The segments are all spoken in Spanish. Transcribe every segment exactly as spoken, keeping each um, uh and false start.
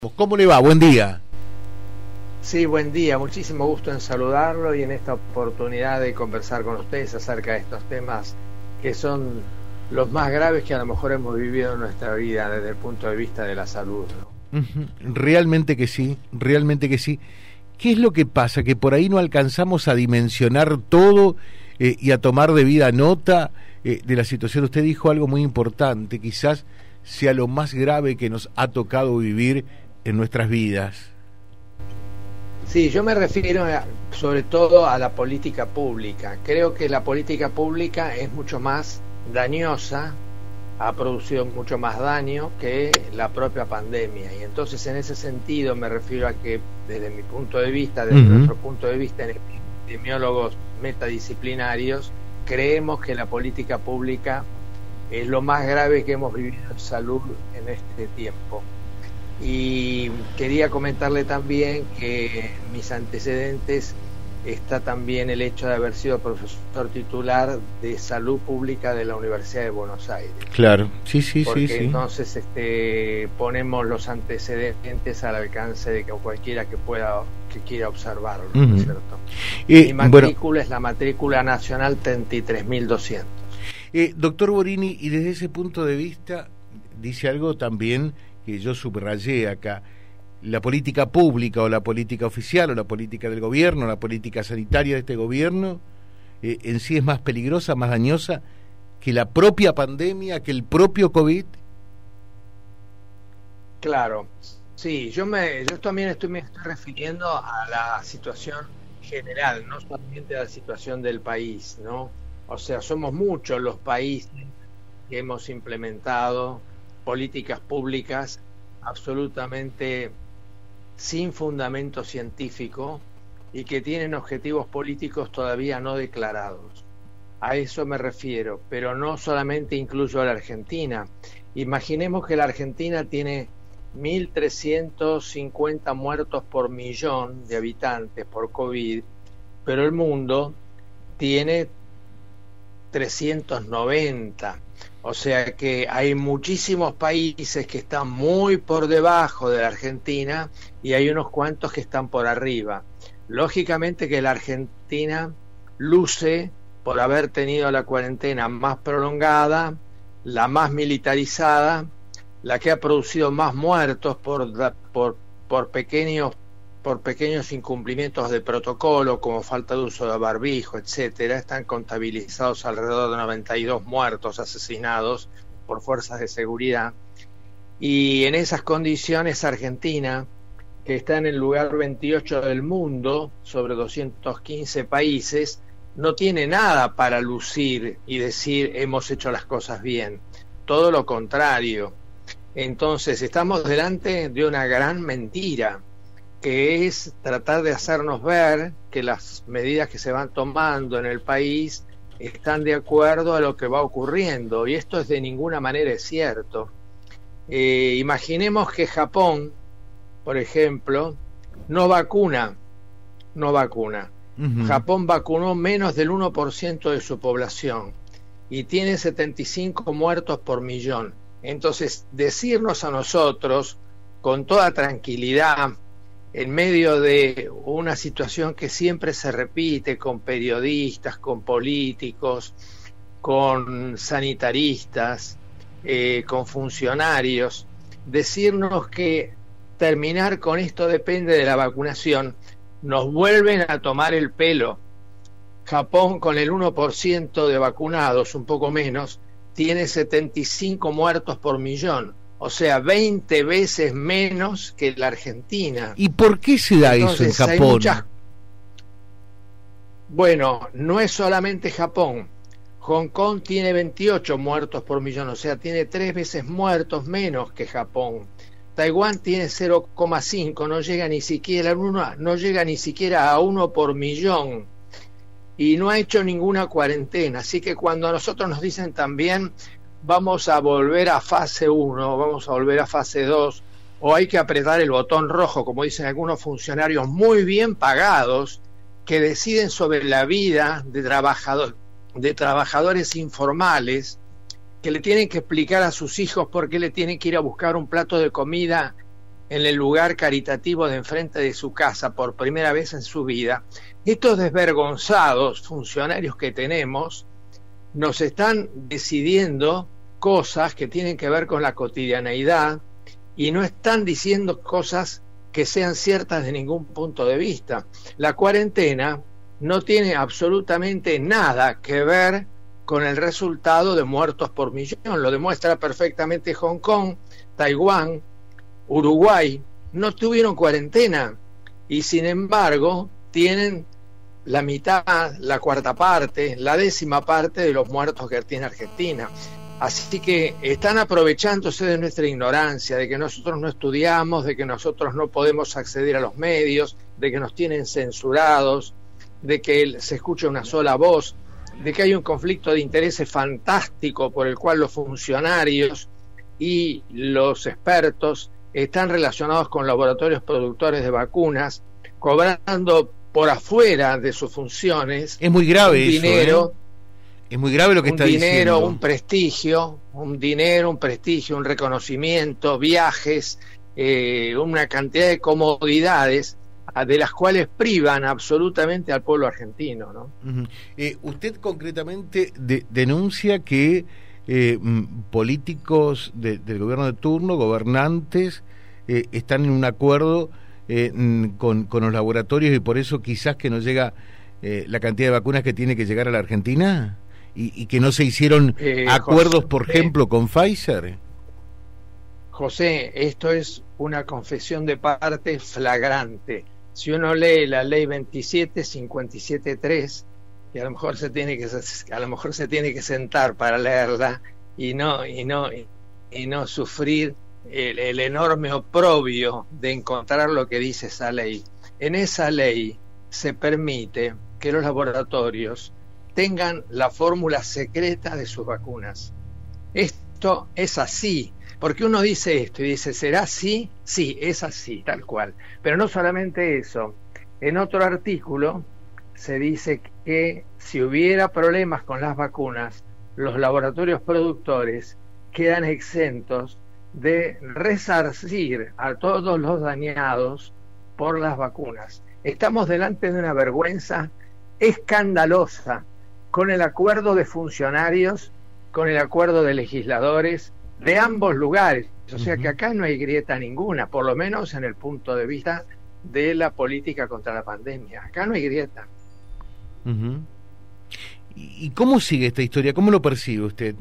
¿Cómo le va? Buen día. Sí, buen día. Muchísimo gusto en saludarlo y en esta oportunidad de conversar con ustedes acerca de estos temas que son los más graves que a lo mejor hemos vivido en nuestra vida desde el punto de vista de la salud, ¿no? Realmente que sí, realmente que sí. ¿Qué es lo que pasa? Que por ahí no alcanzamos a dimensionar todo eh, y a tomar debida nota eh, de la situación. Usted dijo algo muy importante, quizás sea lo más grave que nos ha tocado vivir en nuestras vidas. Sí, yo me refiero a, sobre todo a la política pública. Creo que la política pública es mucho más dañosa, ha producido mucho más daño que la propia pandemia. Y entonces en ese sentido me refiero a que desde mi punto de vista, desde uh-huh. nuestro punto de vista en epidemiólogos metadisciplinarios, creemos que la política pública es lo más grave que hemos vivido en salud en este tiempo. Y quería comentarle también que en mis antecedentes está también el hecho de haber sido profesor titular de salud pública de la Universidad de Buenos Aires. Claro, sí, sí, porque sí. Porque entonces este, ponemos los antecedentes al alcance de que cualquiera que pueda, que quiera observarlo, uh-huh. ¿no es cierto? Eh, Mi matrícula bueno, es la matrícula nacional treinta y tres mil doscientos. Eh, doctor Borini, y desde ese punto de vista, dice algo también que yo subrayé acá: la política pública o la política oficial o la política del gobierno, la política sanitaria de este gobierno, eh, en sí es más peligrosa, más dañosa que la propia pandemia, que el propio COVID. Claro, sí, yo me, yo también estoy, me estoy refiriendo a la situación general, no solamente a la situación del país, ¿no? O sea, somos muchos los países que hemos implementado políticas públicas absolutamente sin fundamento científico y que tienen objetivos políticos todavía no declarados. A eso me refiero, pero no solamente incluyo a la Argentina. Imaginemos que la Argentina tiene mil trescientos cincuenta muertos por millón de habitantes por COVID, pero el mundo tiene trescientos noventa. O sea que hay muchísimos países que están muy por debajo de la Argentina y hay unos cuantos que están por arriba. Lógicamente que la Argentina luce por haber tenido la cuarentena más prolongada, la más militarizada, la que ha producido más muertos por, por, por pequeños por pequeños incumplimientos de protocolo, como falta de uso de barbijo, etcétera. Están contabilizados alrededor de noventa y dos muertos asesinados por fuerzas de seguridad. Y en esas condiciones Argentina, que está en el lugar veintiocho del mundo, sobre doscientos quince países, no tiene nada para lucir y decir hemos hecho las cosas bien. Todo lo contrario. Entonces estamos delante de una gran mentira, que es tratar de hacernos ver que las medidas que se van tomando en el país están de acuerdo a lo que va ocurriendo, y esto es de ninguna manera es cierto. Eh, imaginemos que Japón, por ejemplo, no vacuna, no vacuna. Uh-huh. Japón vacunó menos del uno por ciento de su población y tiene setenta y cinco muertos por millón. Entonces, decirnos a nosotros con toda tranquilidad, en medio de una situación que siempre se repite con periodistas, con políticos, con sanitaristas, eh, con funcionarios, decirnos que terminar con esto depende de la vacunación, nos vuelven a tomar el pelo. Japón, con el uno por ciento de vacunados, un poco menos, tiene setenta y cinco muertos por millón. O sea, veinte veces menos que la Argentina. ¿Y por qué se da Entonces, eso en Japón? Hay muchas... Bueno, no es solamente Japón. Hong Kong tiene veintiocho muertos por millón, o sea, tiene tres veces muertos menos que Japón. Taiwán tiene cero coma cinco, no llega ni siquiera a uno, no llega ni siquiera a uno por millón. Y no ha hecho ninguna cuarentena. Así que cuando a nosotros nos dicen también vamos a volver a fase uno, vamos a volver a fase dos, o hay que apretar el botón rojo, como dicen algunos funcionarios muy bien pagados, que deciden sobre la vida de, trabajador, de trabajadores informales, que le tienen que explicar a sus hijos por qué le tienen que ir a buscar un plato de comida en el lugar caritativo de enfrente de su casa por primera vez en su vida, estos desvergonzados funcionarios que tenemos nos están decidiendo cosas que tienen que ver con la cotidianeidad y no están diciendo cosas que sean ciertas de ningún punto de vista. La cuarentena no tiene absolutamente nada que ver con el resultado de muertos por millón. Lo demuestra perfectamente Hong Kong, Taiwán, Uruguay. No tuvieron cuarentena y sin embargo tienen la mitad, la cuarta parte, la décima parte de los muertos que tiene Argentina. Así que están aprovechándose de nuestra ignorancia, de que nosotros no estudiamos, de que nosotros no podemos acceder a los medios, de que nos tienen censurados, de que se escucha una sola voz, de que hay un conflicto de intereses fantástico por el cual los funcionarios y los expertos están relacionados con laboratorios productores de vacunas, cobrando por afuera de sus funciones. Es muy grave un eso, dinero, ¿eh? Es muy grave lo que está diciendo. Un dinero, diciendo. un prestigio, un dinero, un prestigio, un reconocimiento, viajes, eh, una cantidad de comodidades de las cuales privan absolutamente al pueblo argentino, ¿no? Uh-huh. Eh, usted concretamente de, denuncia que eh, m, políticos de, del gobierno de turno, gobernantes, eh, están en un acuerdo eh, m, con, con los laboratorios y por eso quizás que no llega eh, la cantidad de vacunas que tiene que llegar a la Argentina y, y que no se hicieron eh, acuerdos, José, por ejemplo, con Pfizer. José, esto es una confesión de parte flagrante. Si uno lee la ley veintisiete cincuenta y siete tres, y a lo mejor se tiene que a lo mejor se tiene que sentar para leerla y no y no y no sufrir el, el enorme oprobio de encontrar lo que dice esa ley. En esa ley se permite que los laboratorios tengan la fórmula secreta de sus vacunas. Esto es así. Porque uno dice esto y dice, ¿será así? Sí, es así, tal cual. Pero no solamente eso. En otro artículo se dice que si hubiera problemas con las vacunas, los laboratorios productores quedan exentos de resarcir a todos los dañados por las vacunas. Estamos delante de una vergüenza escandalosa con el acuerdo de funcionarios, con el acuerdo de legisladores, de ambos lugares, o sea que acá no hay grieta ninguna, por lo menos en el punto de vista de la política contra la pandemia. Acá no hay grieta. Uh-huh. ¿Y cómo sigue esta historia? ¿Cómo lo percibe usted?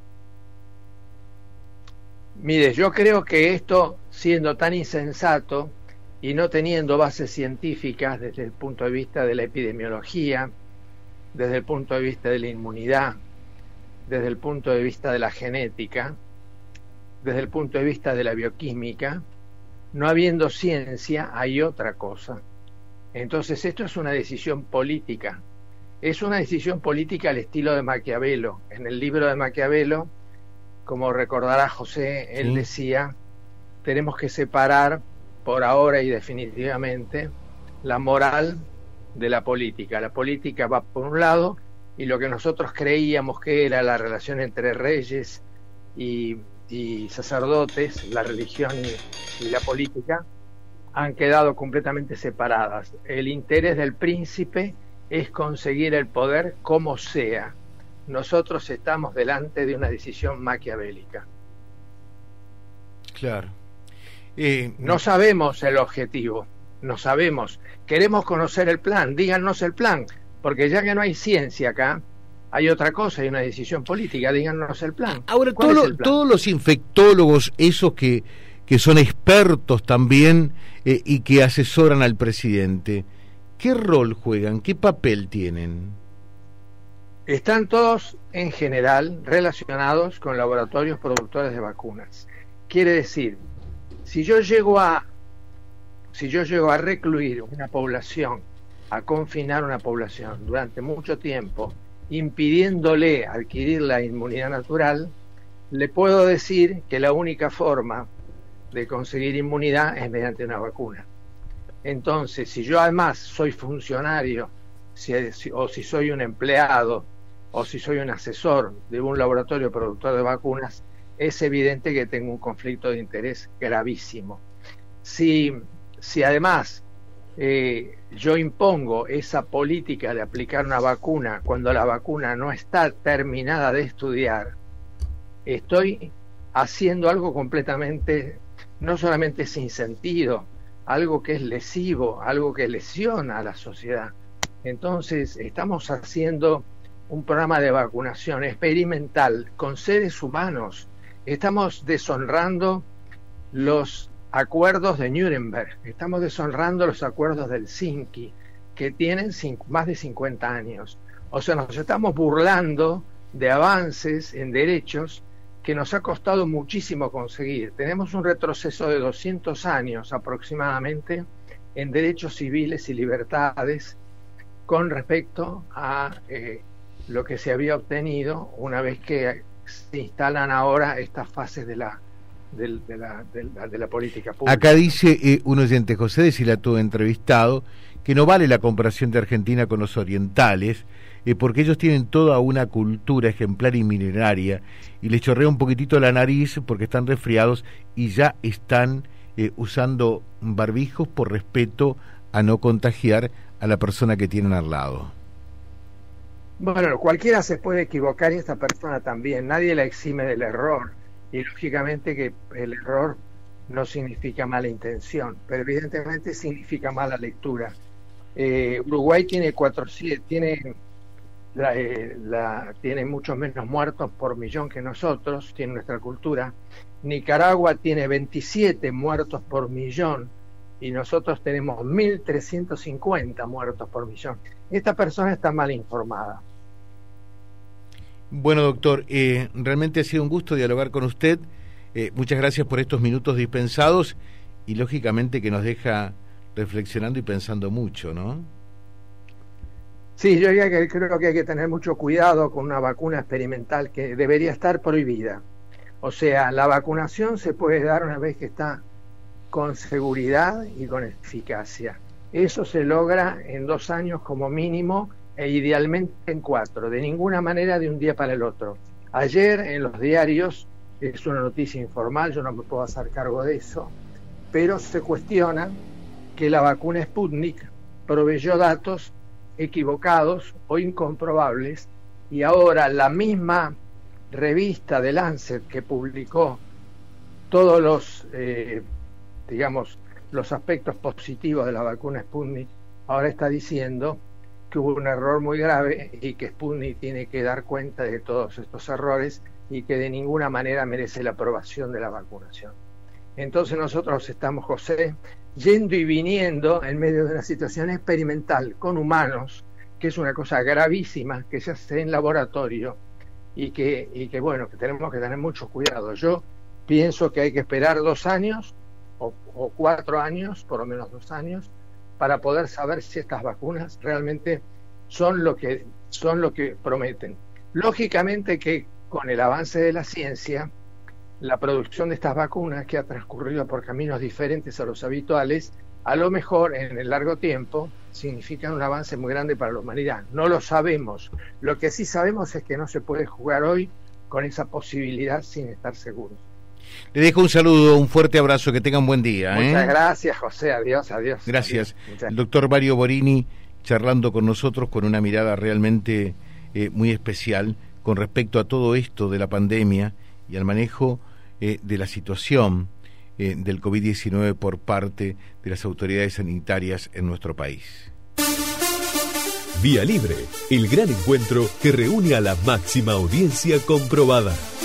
Mire, yo creo que esto, siendo tan insensato y no teniendo bases científicas desde el punto de vista de la epidemiología, desde el punto de vista de la inmunidad, desde el punto de vista de la genética, desde el punto de vista de la bioquímica, no habiendo ciencia, hay otra cosa. Entonces esto es una decisión política. Es una decisión política al estilo de Maquiavelo. En el libro de Maquiavelo, como recordará José, él sí. decía, tenemos que separar por ahora y definitivamente la moral de la política. La política va por un lado y lo que nosotros creíamos que era la relación entre reyes y y sacerdotes, la religión y, y la política, han quedado completamente separadas. El interés del príncipe es conseguir el poder como sea. Nosotros estamos delante de una decisión maquiavélica. Claro. Eh, no sabemos el objetivo, no sabemos. Queremos conocer el plan, díganos el plan, porque ya que no hay ciencia acá, hay otra cosa, hay una decisión política, díganos el plan. Ahora, ¿Cuál todo, es el plan? todos los infectólogos, esos que, que son expertos también eh, y que asesoran al presidente, ¿qué rol juegan? ¿Qué papel tienen? Están todos, en general, relacionados con laboratorios productores de vacunas. Quiere decir, si yo llego a, si yo llego a recluir una población, a confinar una población durante mucho tiempo, impidiéndole adquirir la inmunidad natural, le puedo decir que la única forma de conseguir inmunidad es mediante una vacuna. Entonces, si yo además soy funcionario, si, si, o si soy un empleado, o si soy un asesor de un laboratorio productor de vacunas, es evidente que tengo un conflicto de interés gravísimo. si, si además eh, yo impongo esa política de aplicar una vacuna cuando la vacuna no está terminada de estudiar, estoy haciendo algo completamente, no solamente sin sentido, algo que es lesivo, algo que lesiona a la sociedad. Entonces, estamos haciendo un programa de vacunación experimental con seres humanos. Estamos deshonrando los acuerdos de Nuremberg, estamos deshonrando los acuerdos del Helsinki, que tienen cinco, más de cincuenta años. O sea, nos estamos burlando de avances en derechos que nos ha costado muchísimo conseguir. Tenemos un retroceso de doscientos años aproximadamente en derechos civiles y libertades con respecto a eh, lo que se había obtenido una vez que se instalan ahora estas fases de la de, de, la, de, la, de la política pública. Acá dice eh, un oyente, José de Silatú, entrevistado, que no vale la comparación de Argentina con los orientales, eh, porque ellos tienen toda una cultura ejemplar y milenaria, y les chorrea un poquitito la nariz porque están resfriados y ya están eh, usando barbijos por respeto a no contagiar a la persona que tienen al lado. Bueno, cualquiera se puede equivocar y esta persona también, nadie la exime del error, y lógicamente que el error no significa mala intención, pero evidentemente significa mala lectura. Eh, Uruguay tiene cuatrocientos, tiene, la, eh, la, tiene muchos menos muertos por millón que nosotros, tiene nuestra cultura. Nicaragua tiene veintisiete muertos por millón y nosotros tenemos mil trescientos cincuenta muertos por millón. Esta persona está mal informada. Bueno, doctor, eh, realmente ha sido un gusto dialogar con usted. Eh, muchas gracias por estos minutos dispensados y lógicamente que nos deja reflexionando y pensando mucho, ¿no? Sí, yo creo que hay que tener mucho cuidado con una vacuna experimental que debería estar prohibida. O sea, la vacunación se puede dar una vez que está con seguridad y con eficacia. Eso se logra en dos años como mínimo e idealmente en cuatro, de ninguna manera de un día para el otro. Ayer en los diarios, es una noticia informal, yo no me puedo hacer cargo de eso, pero se cuestiona que la vacuna Sputnik proveyó datos equivocados o incomprobables y ahora la misma revista de Lancet que publicó todos los, eh, digamos, los aspectos positivos de la vacuna Sputnik, ahora está diciendo que hubo un error muy grave y que Sputnik tiene que dar cuenta de todos estos errores y que de ninguna manera merece la aprobación de la vacunación. Entonces nosotros estamos, José, yendo y viniendo en medio de una situación experimental con humanos, que es una cosa gravísima, que se hace en laboratorio y que, y que bueno, que tenemos que tener mucho cuidado. Yo pienso que hay que esperar dos años o, o cuatro años, por lo menos dos años, para poder saber si estas vacunas realmente son lo que son lo que prometen. Lógicamente que con el avance de la ciencia, la producción de estas vacunas, que ha transcurrido por caminos diferentes a los habituales, a lo mejor en el largo tiempo significan un avance muy grande para la humanidad. No lo sabemos. Lo que sí sabemos es que no se puede jugar hoy con esa posibilidad sin estar seguros. Le dejo un saludo, un fuerte abrazo, que tengan buen día. Muchas ¿eh? gracias, José, adiós, adiós. Gracias. Adiós. El doctor Mario Borini charlando con nosotros con una mirada realmente eh, muy especial con respecto a todo esto de la pandemia y al manejo eh, de la situación eh, del COVID diecinueve por parte de las autoridades sanitarias en nuestro país. Vía Libre, el gran encuentro que reúne a la máxima audiencia comprobada.